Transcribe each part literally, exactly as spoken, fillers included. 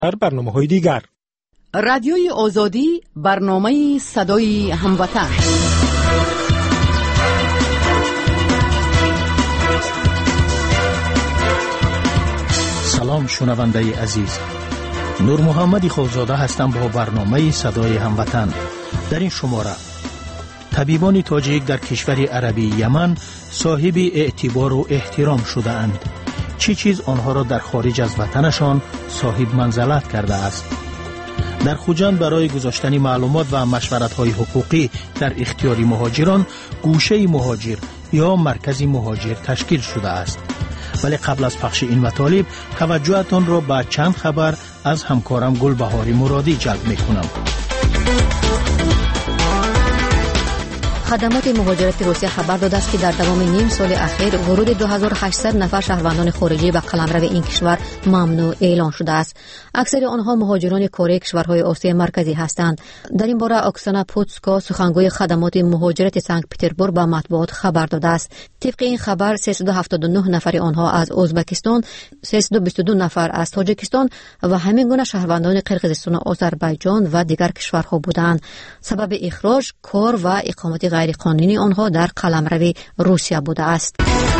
در برنامه‌های دیگر. رادیوی آزادی، برنامه صدای هموطن. سلام شنونده عزیز، نور محمدی خوزاده هستم با برنامه صدای هموطن. در این شماره طبیبان تاجیک در کشور عربی یمن صاحب اعتبار و احترام شده اند. چی چیز آنها را در خارج از وطنشان صاحب منزلت کرده است؟ در خوجند برای گذاشتن معلومات و مشورت‌های حقوقی در اختیار مهاجران گوشه مهاجر یا مرکز مهاجر تشکیل شده است. ولی قبل از پخش این مطالب توجهتان را به چند خبر از همکارم گلبهار مرادی جلب می‌کنم. خدمات مهاجرت روسیه خبر داده است که در دوام نیم سال اخیر ورود دو هزار و هشتصد نفر شهروندان خارجی به قلمرو این کشور ممنوع اعلان شده است. اکثر آنها مهاجران کاری کشورهای آسیای مرکزی هستند. در این باره اکسانا پوتسکا سخنگوی خدمات مهاجرت سنت پترزبورگ به مطبوعات خبر داده است. طبق این خبر سیصد و هفتاد و نه نفر آنها از ازبکستان، سیصد و بیست و دو نفر از تاجیکستان و همین گونه شهروندان قرقیزستان و آذربایجان و دیگر کشورها بودند. سبب اخراج کار و اقامت غیر قانونی آنها در قلمرو روسیه بوده است.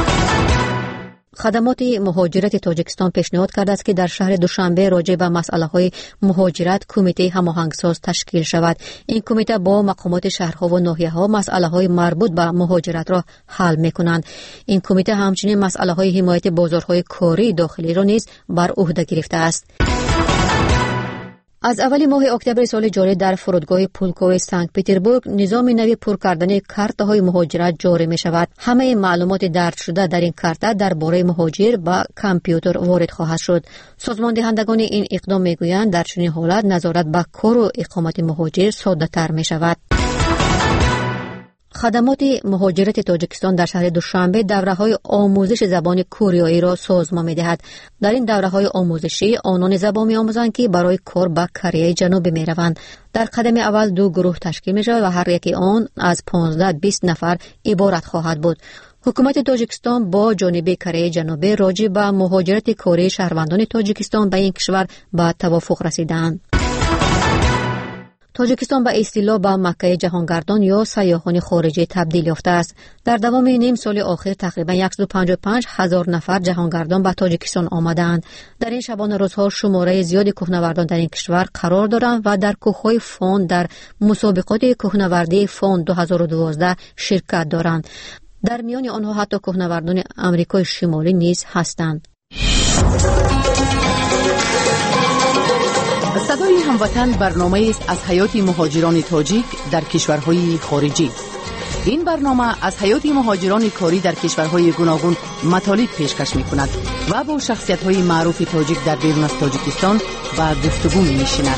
خدمات مهاجرت تاجیکستان پیشنهاد کرده است که در شهر دوشنبه راجع به مسائل‌های مهاجرت کمیته هماهنگساز تشکیل شود. این کمیته با مقامات شهرها و ناحیه‌ها مسائل‌های مربوط به مهاجرت را حل می‌کنند. این کمیته همچنین مسائل‌های حمایت بازارهای کاری داخلی را نیز بر عهده گرفته است. از اول ماه اکتبر سال جاری در فرودگاه پولکوی سنت پترزبورگ نظام نوی پر کردن کارت‌های مهاجرت جاری می شود. همه معلومات درج شده در این کارت درباره مهاجر با کامپیوتر وارد خواهد شد. سازمان دهندگان این اقدام می گویند در چنین حالت نظارت به کار و اقامت مهاجر ساده تر می شود. خدمات مهاجرت تاجیکستان در شهر دوشنبه دوره‌های آموزش زبان کوریایی را سازمان می‌دهد. در این دوره‌های آموزشی آنان زبان می‌آموزند که برای کار به کره جنوبی می‌روند. در قدم اول دو گروه تشکیل می‌شود و هر یکی آن از پانزده تا بیست نفر عبارت خواهد بود. حکومت تاجیکستان با جانب کره جنوبی راجع به مهاجرت کاری شهروندان تاجیکستان به این کشور به توافق رسیدند. تاجیکستان به اصطلاح به مکه جهانگردان یا سیاحان خارجی تبدیل یافته است. در دوام نیم سال آخر تقریبا صد و پنجاه و پنج هزار نفر جهانگردان به تاجیکستان آمدند. در این شبانه روزها شماره زیادی کوهنوردان در این کشور قرار دارند و در کوههای فون در مسابقات کوهنوردی فون دو هزار و دوازده شرکت دارند. در میان آنها حتی کوهنوردان آمریکای شمالی نیز هستند. صدای هموطن برنامه است از حیات مهاجران تاجیک در کشورهای خارجی. این برنامه از حیات مهاجران کاری در کشورهای گوناگون مطالب پیشکش می‌کند و با شخصیت‌های معروف تاجیک در بیرون از تاجیکستان و گفتگو می‌نشیند.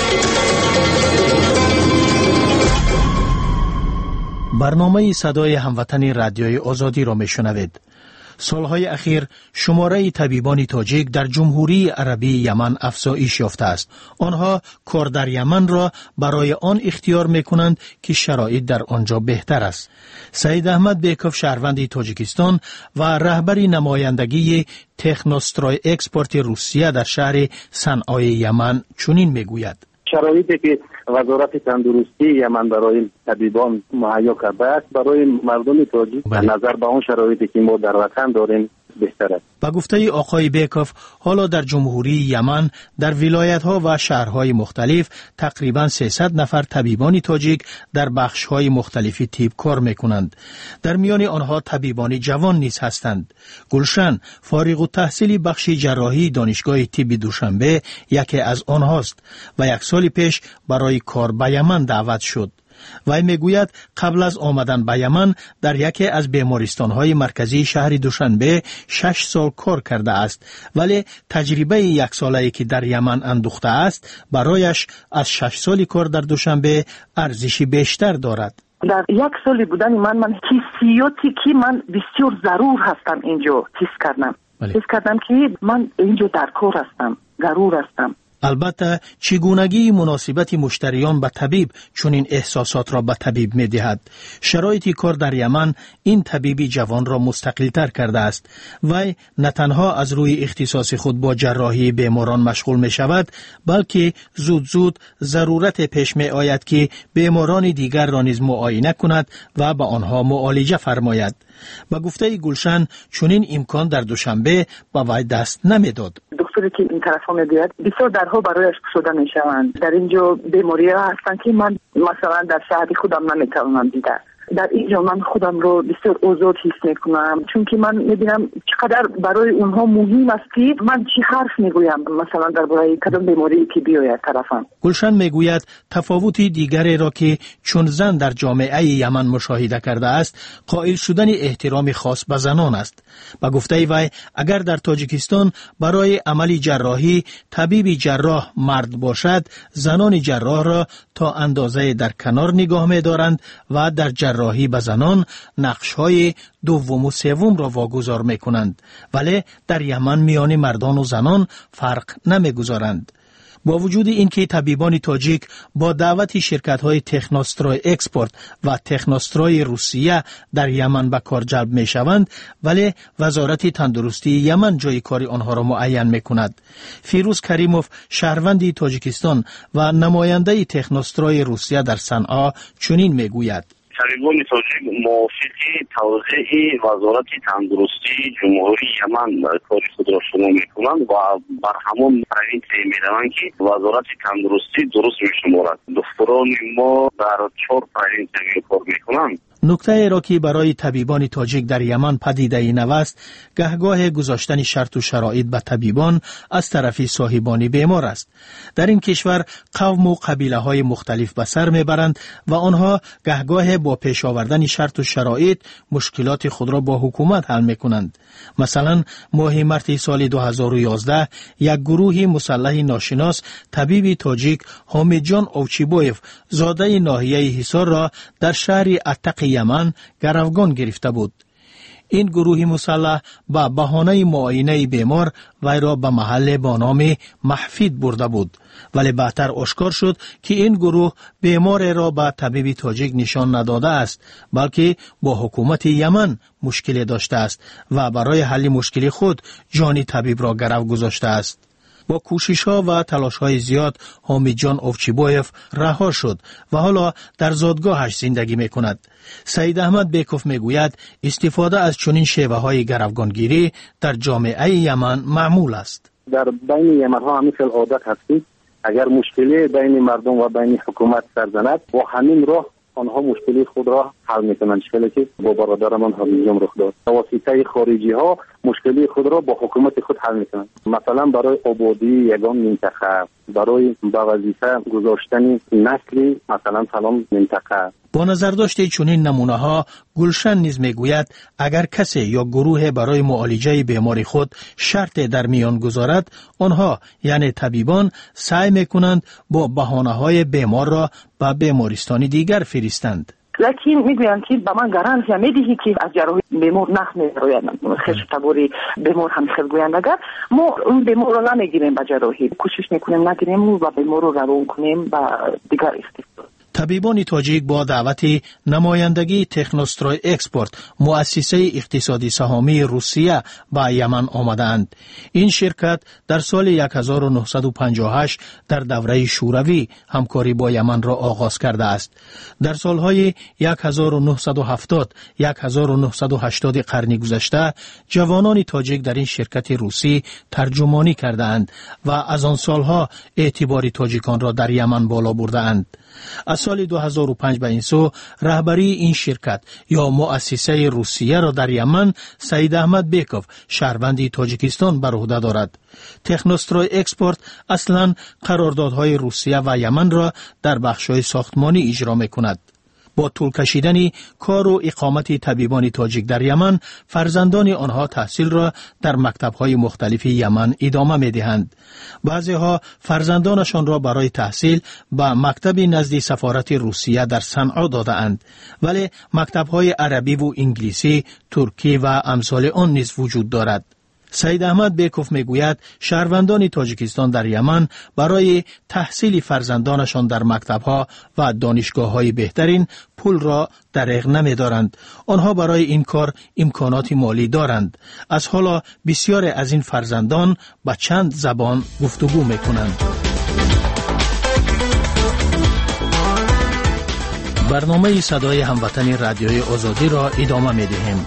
برنامه صدای هموطن رادیوی آزادی را می‌شنوید. سالهای اخیر شماره طبیبان تاجیک در جمهوری عربی یمن افزایش یافته است. آنها کار در یمن را برای آن اختیار می‌کنند که شرایط در آنجا بهتر است. سید احمد بیکوف شهروند تاجیکستان و رهبر نمایندگی تکنوسترای اکسپورت روسیه در شهر صنعای یمن چنین میگوید: شرایطی که وزارت تندرستی یمن برای طبیبان مهیا کرده است برای مردم تاجیک در نظر به اون شرایطی که ما در وطن داریم بهتر است. با گفته آقای بیکوف حالا در جمهوری یمن در ولایت‌ها و شهرهای مختلف تقریباً سیصد نفر طبیبان تاجیک در بخش‌های مختلفی طب کار می‌کنند. در میان آنها طبیبان جوان نیز هستند. گلشن فارغ التحصیل بخش جراحی دانشگاه طب دوشنبه یکی از آنهاست و یک سال پیش برای کار به یمن دعوت شد. وی میگوید قبل از آمدن به یمن در یکی از بیمارستان‌های مرکزی شهر دوشنبه شش سال کار کرده است، ولی تجربه یک ساله‌ای که در یمن اندوخته است برایش از شش سالی کار در دوشنبه ارزشی بیشتر دارد. در یک سالی بودن من من حسیاتی که من بسیار ضرور هستم اینجا حس کردم. حس کردم که من اینجا در کار هستم، ضرور هستم. البته چگونگی مناسبت مشتریان به طبیب چنین احساسات را به طبیب می دهد. شرایط کار در یمن این طبیبی جوان را مستقل تر کرده است. وی نه تنها از روی اختصاص خود با جراحی بیماران مشغول می شود، بلکه زود زود ضرورت پیش می آید که بیماران دیگر را نیز معاینه کند و به آنها معالجه فرماید. با گفته گلشن چنین امکان در دوشنبه به وی دست نمی داد. دکتری که این طرف ها میگوید بسیار درها برایش شده میشوند. در اینجا بیماری ها هستند که من مثلا در شهر خودم نمیتوانم دیده. در اینجا من خودم رو بسیار آزاد حس میکنم، چون که من میبینم چقدر برای اونها مهم است که من چی حرف میگویم مثلا درباره کدام بیماری که بیاید طرفم. گلشن میگوید تفاوت دیگری را که چون زن در جامعه یمن مشاهده کرده است قائل شدن احترام خاص به زنان است. با گفته وی اگر در تاجیکستان برای عمل جراحی طبیب جراح مرد باشد، زنان جراح را تا اندازه در کنار نگاه می‌دارند و در جراحی به زنان نقش‌های دوم و سوم را واگذار می‌کنند، ولی در یمن میان مردان و زنان فرق نمی‌گذارند. با وجود اینکه طبیبان تاجیک با دعوت شرکت‌های تکنوستروی اکسپورت و تکنوستروی روسیه در یمن به کار جلب می‌شوند، ولی وزارت تندرستی یمن جای کار آنها را معین می‌کند. فیروز کریموف شهروند تاجیکستان و نماینده تکنوستروی روسیه در صنعا چنین می‌گوید: طبیبان تاجیک موافقی توضیح وزارت تندرستی جمهوری یمن کار خود را شروع میکنند و بر همان روی می‌روند که وزارت تندرستی درست میشمارد. دکتران ما در چهار پرینت کار میکنند. نکته ای را که برای طبیبان تاجیک در یمن پدیده نو است، گهگاه گذاشتن شرط و شرایط به طبیبان از طرف صاحبان بیمار است. در این کشور قوم و قبیله های مختلف به سر میبرند و آنها گهگاه با پیش آوردن شرط و شرایط مشکلات خود را با حکومت حل میکنند. مثلا ماه مارس سال دو هزار و یازده یک گروه مسلح ناشناس طبیب تاجیک حامد جان اوچیبویف زاده ناحیه حصار را در شهر اتق یمن گروگان گرفته بود. این گروه مسلح با بهانه معاینه بیمار وی را به محل با نام محفید برده بود، ولی بعدتر آشکار شد که این گروه بیمار را به طبیب تاجیک نشان نداده است، بلکه با حکومت یمن مشکل داشته است و برای حل مشکل خود جان طبیب را گرو گذاشته است. با کوشش‌ها و تلاش‌های زیاد حامد جان اوچیبویف رها شد و حالا در زادگاهش زندگی می‌کند. سید احمد بیکوف میگوید استفاده از چنین شیوه‌های گروگانگیری در جامعه یمن معمول است. در بین یمن‌ها همین عادت هست، اگر مشکلی بین مردم و بین حکومت سر زند، با همین راه آنها مشکلی خود را حل میکنند. مشکلی که با برادرمان حمیدجان رخ داد، واسطه خارجی ها مشکلی خود را با حکومت خود حل میکنند. مثلا برای آبادی یگان منطقه، برای به وظیفه گذاشتن نسلی مثلا فلان منطقه. با نظر داشته چنین نمونه ها، گلشن نیز میگوید اگر کسی یا گروه برای معالجه بیماری خود شرط در میان گذارد، آنها یعنی طبیبان سعی میکنند با بهانه های بیمار را به بیمارستان دیگر فرستند. لیکن میگویند که به من گارانتی میدهی که از جراحی بیمار نخ میروید. خیلی تبوری بیمار هم خیلی گویند اگر ما اون بیمار رو نمیگیریم به جراحی، کوشش میکنیم نگیریم و بیمار رو روان کنیم به دیگر استفاده. طبیبان تاجیک با دعوت نمایندگی تکنوستروی اکسپورت مؤسسه اقتصادی سهامی روسیه به یمن آمدند. این شرکت در سال هزار و نهصد و پنجاه و هشت در دوره شوروی همکاری با یمن را آغاز کرده است. در سالهای هزار و نهصد و هفتاد هزار و نهصد و هشتاد قرن گذشته جوانان تاجیک در این شرکت روسی ترجمانی کردند و از آن سالها اعتبار تاجیکان را در یمن بالا بردند. از سال دو هزار و پنج به این سو رهبری این شرکت یا مؤسسه روسیه را در یمن سید احمد بیکوف شهروند تاجیکستان بر عهده دارد. تکنوستروی اکسپورت اصلا قراردادهای روسیه و یمن را در بخش‌های ساختمانی اجرا می‌کند. با طول کشیدن کار و اقامت طبیبان تاجیک در یمن، فرزندان آنها تحصیل را در مکتب‌های مختلف یمن ادامه می‌دهند. بعضی‌ها فرزندانشان را برای تحصیل به مکتب نزد سفارت روسیه در صنعا داده‌اند، ولی مکتب‌های عربی و انگلیسی، ترکی و امثال آن نیز وجود دارد. سید احمد بیکوف میگوید شهروندان تاجیکستان در یمن برای تحصیل فرزندانشان در مکتب‌ها و دانشگاه‌های بهترین پول را دریغ نمی‌دارند. آنها برای این کار امکانات مالی دارند. از حالا بسیاری از این فرزندان با چند زبان گفتگو می‌کنند. برنامه صدای هموطن رادیوی آزادی را ادامه می‌دهیم.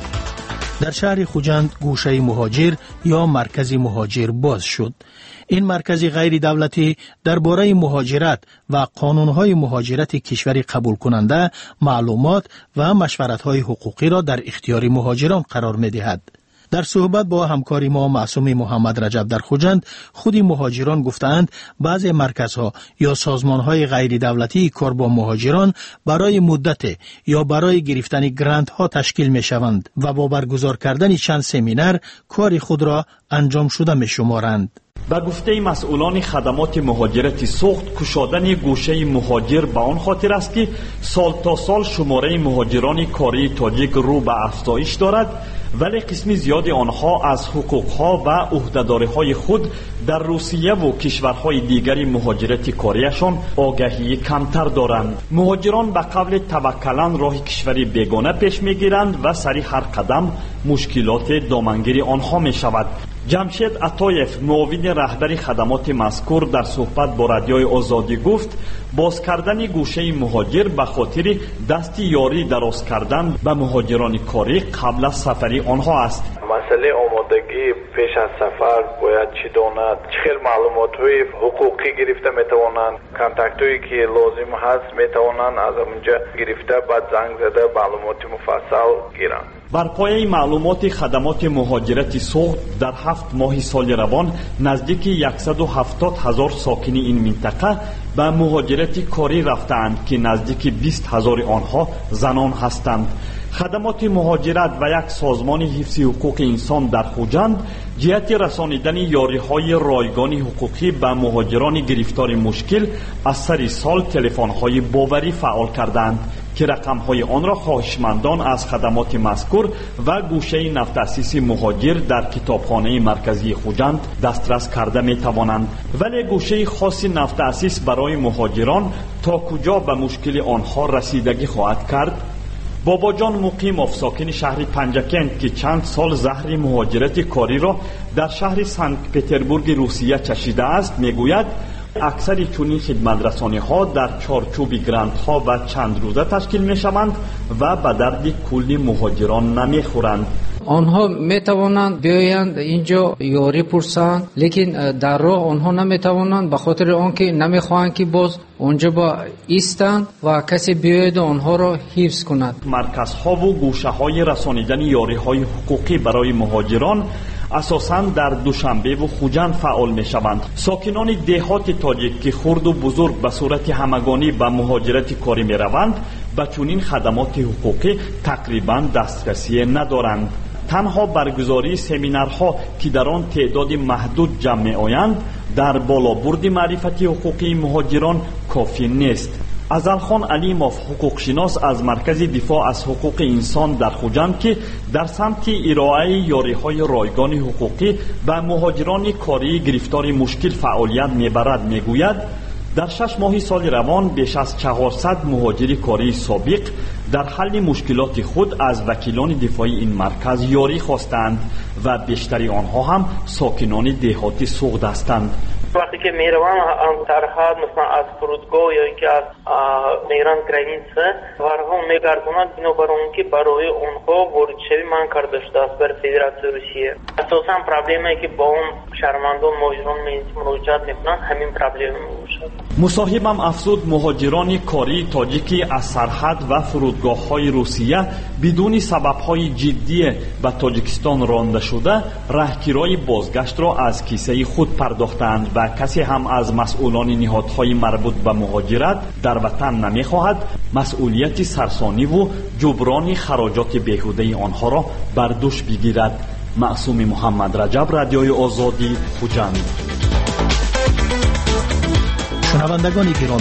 در شهر خوجند گوشه مهاجر یا مرکز مهاجر باز شد. این مرکز غیر دولتی درباره مهاجرت و قانونهای مهاجرت کشوری قبول کننده معلومات و مشورت‌های حقوقی را در اختیار مهاجران قرار می‌دهد. در صحبت با همکاری ما معصوم محمد رجب در خوجند، خود مهاجران گفتند بعضی مرکزها یا سازمانهای غیر دولتی کار با مهاجران برای مدت یا برای گرفتن گرانت ها تشکیل می شوند و با برگزار کردن چند سمینار کار خود را انجام شده می شمارند. با گفته مسئولان خدمات مهاجرت سوخت، کشادن گوشه مهاجر به آن خاطر است که سال تا سال شماره مهاجران کاری تاجیک رو به افزایش دارد، ولی قسمی زیاد آنها از حقوقها و عهده‌داری‌های خود در روسیه و کشورهای دیگری مهاجرت کاریشان آگاهی کمتر دارند. مهاجران به قبل توکلاً راه کشوری بیگانه پیش می‌گیرند و سری هر قدم مشکلات دامنگیری آنها می‌شود. جمشید عطایف، معاون رهبر خدمات مذکور، در صحبت با رادیوی آزادی گفت باز کردن گوشه مهاجر به خاطر دستی یاری دراز کردن به مهاجران کاری قبل از سفری آنها است. مسئله آمادگی پیش از سفر باید چی داند، چه خیلی معلومات های حقوقی گرفته میتوانند، کانتکت هایی که لازم هست میتوانند از اونجا گرفته بعد زنگ زده معلومات مفصل گیرند. بر پایه معلومات خدمات مهاجرت سوخت، در هفت ماه سال روان نزدیک صد و هفتاد هزار ساکن این منطقه به مهاجرت کاری رفتند که نزدیک بیست هزار آنها زنان هستند. خدمات مهاجرت و یک سازمان حفظ حقوق انسان در خوجند جهت رسانیدن یاری‌های رایگان حقوقی به مهاجران گرفتار مشکل از سر سال تلفن‌های باوری فعال کردند که رقم‌های آن را خواهشمندان از خدمات مذکور و گوشه نفت‌اسیس مهاجر در کتابخانه مرکزی خوجند دسترس کرده می‌توانند، ولی گوشه خاص نفت‌اسیس برای مهاجران تا کجا به مشکل آنها رسیدگی خواهد کرد؟ بابا جان مقیم ساکن شهر پنجکند که چند سال زهر مهاجرت کاری را در شهر سنت پتربورگ روسیه چشیده است میگوید اکثر چنین خدمترسانی ها در چارچوب گرانت ها و چند روزه تشکیل می شوند و به درد کل مهاجران نمی خورند. آنها می توانند بیایند اینجا یاری پرسند، لیکن در راه آنها نمی توانند به خاطر آنکه نمی خواهند که باز اونجا با ایستند و کسی بیاید آنها را حفظ کند. مرکزها و گوشه های رسانیدن یاری های حقوقی برای مهاجران اساساً در دوشنبه و خوجند فعال می شوند. ساکنان دهات تاجیک که خرد و بزرگ به صورت همگانی به مهاجرت کاری می روند به چنین خدمات حقوقی تقریباً دسترسی ندارند. تنها برگزاری سمینارها که در آن تعداد محدود جمع می آیند در بالابرد معرفتی حقوقی مهاجران کافی نیست. ازلخان علیموف حقوقشناس از مرکز دفاع از حقوق انسان در خوجند که در سمت ارائه یاری‌های رایگان حقوقی به مهاجران کاری گرفتار مشکل فعالیت می‌برد میگوید در شش ماه سال روان بیش از چهارصد مهاجر کاری سابق در حل مشکلات خود از وکیلان دفاعی این مرکز یاری خواستند و بیشتری آنها هم ساکنان دهات سوخت هستند. وقتی که میروم سرحد مثلا از فرودگاه یا اینکه از میران گرانیسه ورها میگردونند بنابر اون که برای اونها ورود شوی من کرده شده است بر فدراسیون روسیه. اساسا پرابلمی که با اون شهروندان مهاجران مراجعت میکنن همین پرابلم میشه. مصاحبم افزود مهاجران کاری تاجیکی از سرحد و فرودگاه های روسیه بدون سبب های جدی به تاجیکستان رانده شده راهگیرای بازگشت را از کیسه خود پرداختند و کسی هم از مسئولان نهادهای مربوط به مهاجرت در وطن نمیخواهد مسئولیت سرسانی و جبران خراجات بیهوده آنها را بر دوش بگیرد. معصوم محمد رجب، رادیوی آزادی، خوجند. شنوندگان گرامی،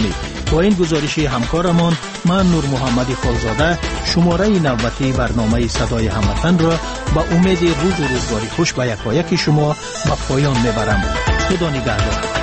با این گزارش همکارمان من نور محمد خالزاده شماره نوبتی برنامه صدای هموطن را با امید روز و روزگاری خوش به یکایک شما به پایان میبرم. خدا نگهدار.